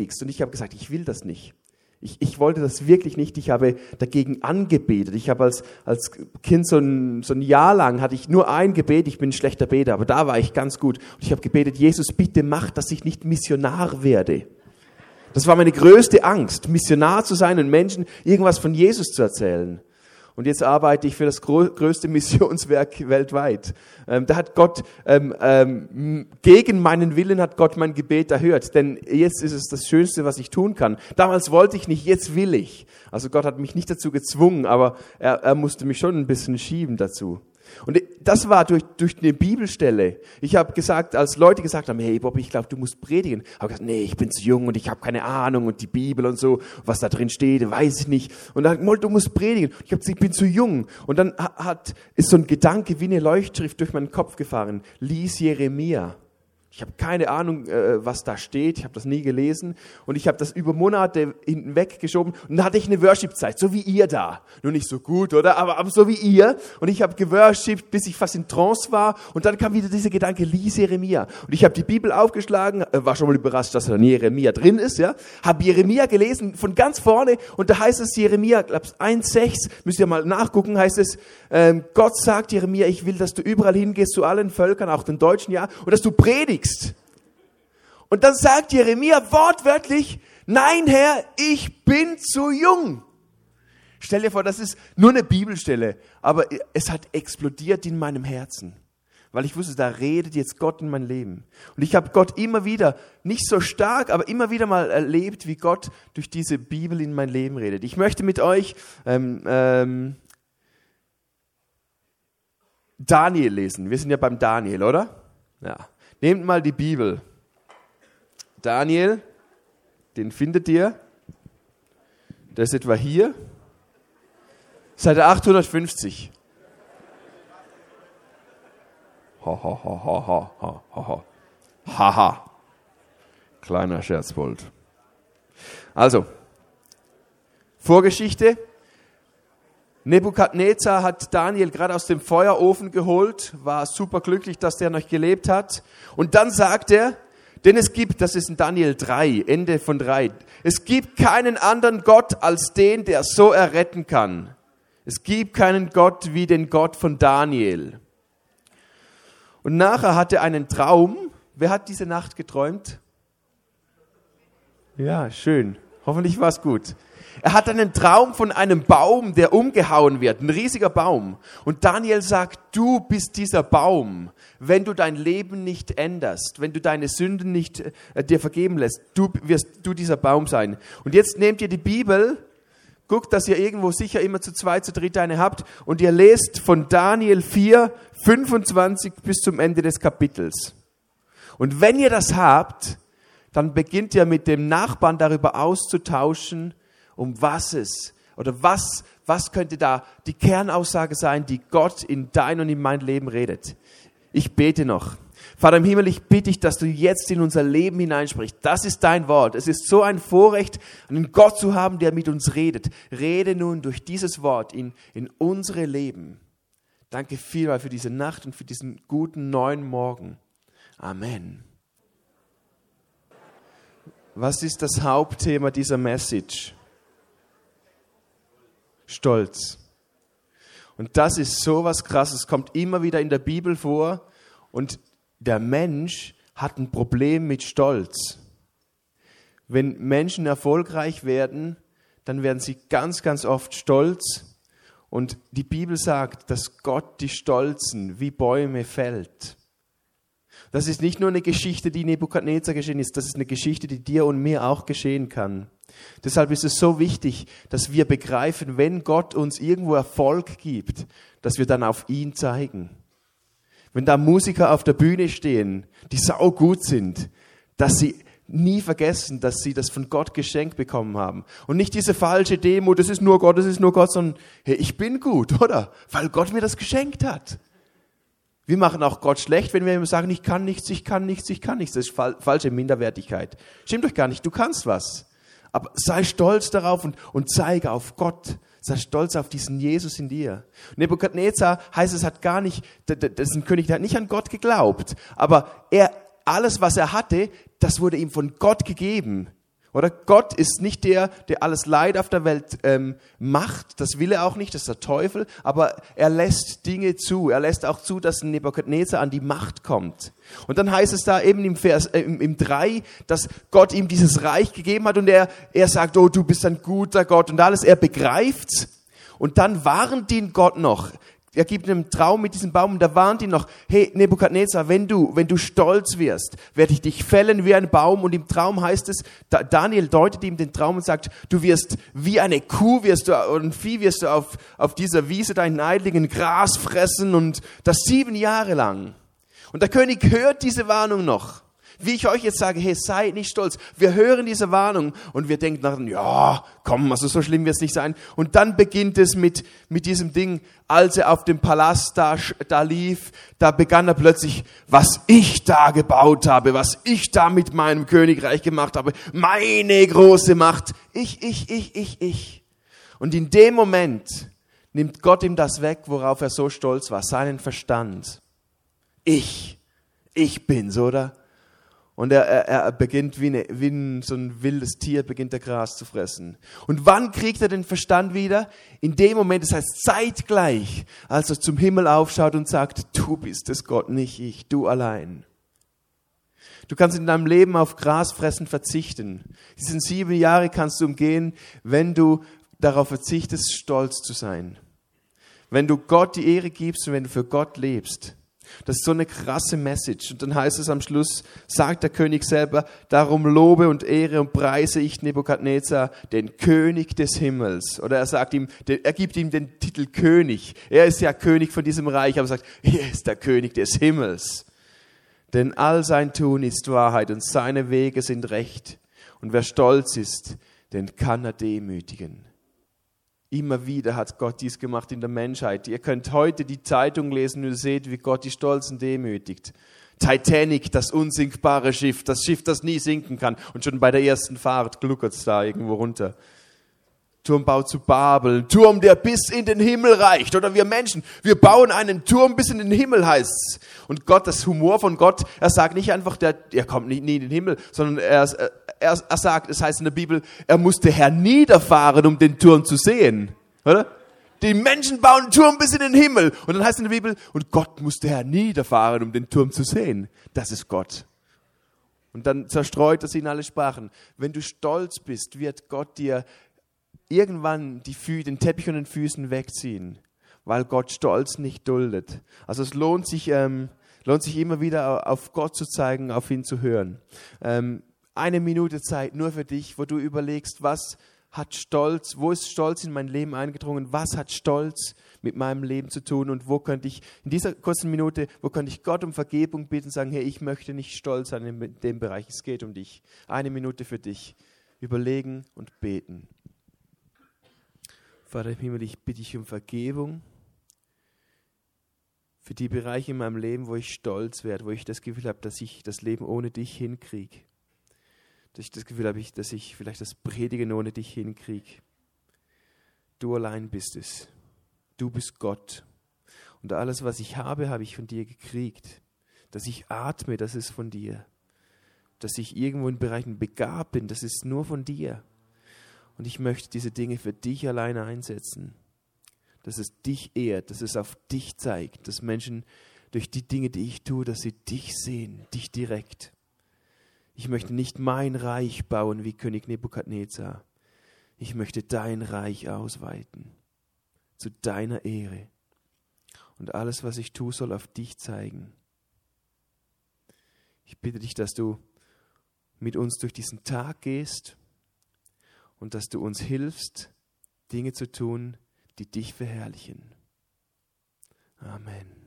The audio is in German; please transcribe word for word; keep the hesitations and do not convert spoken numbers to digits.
predigst. Und ich habe gesagt, ich will das nicht. Ich, ich wollte das wirklich nicht. Ich habe dagegen angebetet. Ich habe als, als Kind so ein, so ein Jahr lang, hatte ich nur ein Gebet. Ich bin ein schlechter Beter, aber da war ich ganz gut. Und ich habe gebetet, Jesus, bitte mach, dass ich nicht Missionar werde. Das war meine größte Angst, Missionar zu sein und Menschen irgendwas von Jesus zu erzählen. Und jetzt arbeite ich für das größte Missionswerk weltweit. Ähm, da hat Gott, ähm, ähm, gegen meinen Willen hat Gott mein Gebet erhört. Denn jetzt ist es das Schönste, was ich tun kann. Damals wollte ich nicht, jetzt will ich. Also Gott hat mich nicht dazu gezwungen, aber er, er musste mich schon ein bisschen schieben dazu. Und das war durch, durch eine Bibelstelle. Ich habe gesagt, als Leute gesagt haben, hey Bobby, ich glaube, du musst predigen, habe ich gesagt, nee, ich bin zu jung und ich habe keine Ahnung und die Bibel und so, was da drin steht, weiß ich nicht. Und dann, du musst predigen. Ich habe gesagt, ich bin zu jung. Und dann hat, ist so ein Gedanke wie eine Leuchtschrift durch meinen Kopf gefahren. Lies Jeremia. Ich habe keine Ahnung, was da steht. Ich habe das nie gelesen. Und ich habe das über Monate hinweg geschoben. Und dann hatte ich eine Worship-Zeit, so wie ihr da. Nur nicht so gut, oder? Aber, aber so wie ihr. Und ich habe geworshipped, bis ich fast in Trance war. Und dann kam wieder dieser Gedanke, lies Jeremia. Und ich habe die Bibel aufgeschlagen, war schon mal überrascht, dass da Jeremia drin ist. Ja, habe Jeremia gelesen, von ganz vorne. Und da heißt es Jeremia, glaube ich, eins sechs, müsst ihr mal nachgucken, heißt es, ähm, Gott sagt Jeremia, ich will, dass du überall hingehst, zu allen Völkern, auch den Deutschen, ja, und dass du predigst. Und dann sagt Jeremia wortwörtlich, nein Herr, ich bin zu jung. Stell dir vor, das ist nur eine Bibelstelle, aber es hat explodiert in meinem Herzen, weil ich wusste, da redet jetzt Gott in mein Leben. Und ich habe Gott immer wieder, nicht so stark, aber immer wieder mal erlebt, wie Gott durch diese Bibel in mein Leben redet. Ich möchte mit euch ähm, ähm, Daniel lesen. Wir sind ja beim Daniel, oder? Ja. Nehmt mal die Bibel. Daniel, den findet ihr. Der ist etwa hier. Seite achthundertfünfzig. Ha, ha, ha, ha, ha, ha, ha. Haha. Kleiner Scherzbold. Also, Vorgeschichte. Nebukadnezar hat Daniel gerade aus dem Feuerofen geholt, war super glücklich, dass der noch gelebt hat. Und dann sagt er, denn es gibt, das ist in Daniel drei, Ende von drei, es gibt keinen anderen Gott als den, der so erretten kann. Es gibt keinen Gott wie den Gott von Daniel. Und nachher hat er einen Traum. Wer hat diese Nacht geträumt? Ja, schön. Hoffentlich war es gut. Er hat einen Traum von einem Baum, der umgehauen wird, ein riesiger Baum. Und Daniel sagt, du bist dieser Baum, wenn du dein Leben nicht änderst, wenn du deine Sünden nicht äh, dir vergeben lässt, du wirst du dieser Baum sein. Und jetzt nehmt ihr die Bibel, guckt, dass ihr irgendwo sicher immer zu zweit, zu dritt eine habt und ihr lest von Daniel vier, fünfundzwanzig bis zum Ende des Kapitels. Und wenn ihr das habt, dann beginnt ihr mit dem Nachbarn darüber auszutauschen, um was es, oder was, was könnte da die Kernaussage sein, die Gott in dein und in mein Leben redet. Ich bete noch. Vater im Himmel, ich bitte dich, dass du jetzt in unser Leben hineinsprichst. Das ist dein Wort. Es ist so ein Vorrecht, einen Gott zu haben, der mit uns redet. Rede nun durch dieses Wort in, in unsere Leben. Danke vielmals für diese Nacht und für diesen guten neuen Morgen. Amen. Was ist das Hauptthema dieser Message? Stolz. Und das ist so was Krasses, kommt immer wieder in der Bibel vor und der Mensch hat ein Problem mit Stolz. Wenn Menschen erfolgreich werden, dann werden sie ganz, ganz oft stolz und die Bibel sagt, dass Gott die Stolzen wie Bäume fällt. Das ist nicht nur eine Geschichte, die Nebukadnezar geschehen ist, das ist eine Geschichte, die dir und mir auch geschehen kann. Deshalb ist es so wichtig, dass wir begreifen, wenn Gott uns irgendwo Erfolg gibt, dass wir dann auf ihn zeigen. Wenn da Musiker auf der Bühne stehen, die saugut sind, dass sie nie vergessen, dass sie das von Gott geschenkt bekommen haben. Und nicht diese falsche Demo, das ist nur Gott, das ist nur Gott, sondern hey, ich bin gut, oder? Weil Gott mir das geschenkt hat. Wir machen auch Gott schlecht, wenn wir ihm sagen, ich kann nichts, ich kann nichts, ich kann nichts. Das ist fal- falsche Minderwertigkeit. Stimmt euch gar nicht, du kannst was. Aber sei stolz darauf und, und zeige auf Gott. Sei stolz auf diesen Jesus in dir. Nebukadnezar heißt, es hat gar nicht, das ist ein König, der hat nicht an Gott geglaubt. Aber er, alles, was er hatte, das wurde ihm von Gott gegeben. Oder Gott ist nicht der, der alles Leid auf der Welt ähm, macht. Das will er auch nicht, das ist der Teufel. Aber er lässt Dinge zu. Er lässt auch zu, dass Nebukadnezar an die Macht kommt. Und dann heißt es da eben im Vers äh, im, im drei, dass Gott ihm dieses Reich gegeben hat und er, er sagt, oh, du bist ein guter Gott und alles. Er begreift's. Und dann warnt ihn Gott noch. Er gibt einen Traum mit diesem Baum und da warnt ihn noch, hey Nebukadnezar, wenn du, wenn du stolz wirst, werde ich dich fällen wie ein Baum. Und im Traum heißt es, Daniel deutet ihm den Traum und sagt, du wirst wie eine Kuh wirst du, oder ein Vieh wirst du auf, auf dieser Wiese deinen Eidlingen Gras fressen und das sieben Jahre lang. Und der König hört diese Warnung noch. Wie ich euch jetzt sage, hey, seid nicht stolz. Wir hören diese Warnung und wir denken nach, ja, komm, also so schlimm wird es nicht sein. Und dann beginnt es mit, mit diesem Ding, als er auf dem Palast da, da lief, da begann er plötzlich, was ich da gebaut habe, was ich da mit meinem Königreich gemacht habe, meine große Macht, ich, ich, ich, ich, ich. Und in dem Moment nimmt Gott ihm das weg, worauf er so stolz war, seinen Verstand. Ich, ich bin's, oder? Und er, er, er beginnt wie, eine, wie ein, so ein wildes Tier, beginnt er Gras zu fressen. Und wann kriegt er den Verstand wieder? In dem Moment, das heißt zeitgleich, als er zum Himmel aufschaut und sagt, du bist es Gott, nicht ich, du allein. Du kannst in deinem Leben auf Grasfressen verzichten. Diese sieben Jahre kannst du umgehen, wenn du darauf verzichtest, stolz zu sein. Wenn du Gott die Ehre gibst und wenn du für Gott lebst. Das ist so eine krasse Message. Und dann heißt es am Schluss, sagt der König selber, darum lobe und ehre und preise ich Nebukadnezar, den König des Himmels. Oder er sagt ihm, er gibt ihm den Titel König. Er ist ja König von diesem Reich, aber er sagt, er ist der König des Himmels. Denn all sein Tun ist Wahrheit und seine Wege sind Recht. Und wer stolz ist, den kann er demütigen. Immer wieder hat Gott dies gemacht in der Menschheit. Ihr könnt heute die Zeitung lesen und ihr seht, wie Gott die Stolzen demütigt. Titanic, das unsinkbare Schiff, das Schiff, das nie sinken kann. Und schon bei der ersten Fahrt gluckert es da irgendwo runter. Turmbau zu Babel, Turm, der bis in den Himmel reicht. Oder wir Menschen, wir bauen einen Turm bis in den Himmel, heißt's. Und Gott, das Humor von Gott, er sagt nicht einfach, der, er kommt nie, nie in den Himmel, sondern er, er, er sagt, es heißt in der Bibel, er musste herniederfahren, um den Turm zu sehen. Oder? Die Menschen bauen einen Turm bis in den Himmel. Und dann heißt es in der Bibel, und Gott musste herniederfahren, um den Turm zu sehen. Das ist Gott. Und dann zerstreut er sie in alle Sprachen. Wenn du stolz bist, wird Gott dir irgendwann die Fü- den Teppich von den Füßen wegziehen, weil Gott Stolz nicht duldet. Also es lohnt sich, ähm, lohnt sich immer wieder auf Gott zu zeigen, auf ihn zu hören. Ähm, eine Minute Zeit nur für dich, wo du überlegst, was hat Stolz, wo ist Stolz in mein Leben eingedrungen, was hat Stolz mit meinem Leben zu tun und wo könnte ich, in dieser kurzen Minute, wo könnte ich Gott um Vergebung bitten und sagen, hey, ich möchte nicht stolz sein in dem Bereich, es geht um dich. Eine Minute für dich. Überlegen und beten. Vater im Himmel, ich bitte dich um Vergebung für die Bereiche in meinem Leben, wo ich stolz werde, wo ich das Gefühl habe, dass ich das Leben ohne dich hinkriege. Dass ich das Gefühl habe, dass ich vielleicht das Predigen ohne dich hinkriege. Du allein bist es. Du bist Gott. Und alles, was ich habe, habe ich von dir gekriegt. Dass ich atme, das ist von dir. Dass ich irgendwo in Bereichen begabt bin, das ist nur von dir. Und ich möchte diese Dinge für dich alleine einsetzen. Dass es dich ehrt, dass es auf dich zeigt, dass Menschen durch die Dinge, die ich tue, dass sie dich sehen, dich direkt. Ich möchte nicht mein Reich bauen wie König Nebukadnezar. Ich möchte dein Reich ausweiten, zu deiner Ehre. Und alles, was ich tue, soll auf dich zeigen. Ich bitte dich, dass du mit uns durch diesen Tag gehst, und dass du uns hilfst, Dinge zu tun, die dich verherrlichen. Amen.